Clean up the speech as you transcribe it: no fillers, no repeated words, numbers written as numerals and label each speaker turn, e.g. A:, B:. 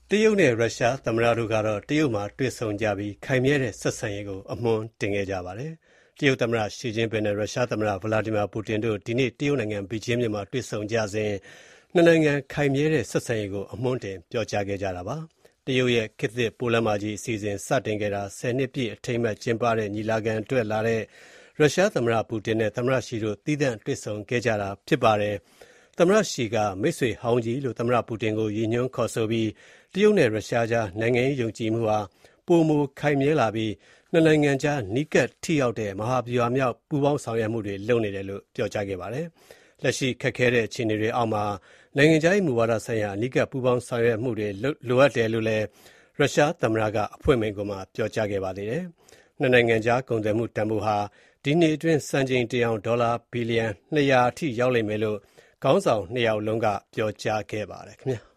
A: တရုတ်နဲ့ရုရှားသမ္မတတို့ကတော့တရုတ်မှာတွေ့ဆုံကြပြီးခိုင်မြဲတဲ့ဆက်ဆံရေးကိုအမွှမ်းတင်ခဲ့ကြပါတယ်။တရုတ်သမ္မတရှီကျင်းပင်နဲ့ရုရှားသမ္မတဗလာဒီမီယာပူတင်တို့ဒီနေ့တရုတ်နိုင်ငံဘေကျင်းမြို့မှာတွေ့ဆုံကြစဉ်နှစ်နိုင်ငံခိုင်မြဲတဲ့ဆက်ဆံရေးကိုအမွှမ်းတင်ပြောကြားခဲ့ကြတာပါ။တရုတ်ရဲ့ခေတ်သစ်ပိုးလမ်းမကြီးအစီအစဉ်စတင်ခဲ့တာ10နှစ်ပြည့်အထိမ်းအမှတ်ကျင်းပတဲ့ညီလာခံအတွက်လာတဲ့ရုရှားသမ္မတပူတင်နဲ့သမ္မတရှီတို့သီးသန့်တွေ့ဆုံခဲ့ကြတာဖြစ်ပါတယ်။သမ္မတရှီကမိတ်ဆွေဟောင်းကြီးလို့သမ္မတပူတင်ကိုရည်ညွှန်းခေါ်ဆိုပြီးတရုတ်နဲ့ရုရှားကြားနိုင်ငံရေးယုံကြည်မှုဟာပိုမိုခိုင်မြဲလာပြီးနှစ်နိုင်ငံကြားနီးကပ်ထိရောက်တဲ့မဟာဗျူဟာမြောက်ပူးပေါင်းဆောင်ရွက်မှုတွေလုပ်နေတယ်လို့ပြောကြားခဲ့ပါတယ်။လက်ရှိခက်ခဲတဲ့အခြေအနေတွေအောက်မှာနိုင်ငံခြားရေးမူဝါဒဆိုင်ရာအနီးကပ်ပူးပေါင်းဆောင်ရွက်မှုတွေလိုအပ်တယ်လို့လည်းရုရှားသမ္မတကအဖွင့်မိန့်ခွန်းမှာပြောကြားခဲ့ပါသေးတယ်။နှစ်နိုင်ငံကြားကုန်သွယ်မှုတန်ဖိုးဟာဒီနှစ်အတွင်းစံချိန်တင်အောင်ဒေါ်လာဘီလီယံ200အထိရောက်လိမ့်မယ်လို့ခေါင်းဆောင်နှစ်ယောက်လုံးကပြောကြားခဲ့ပါတယ်ခင်ဗျာ။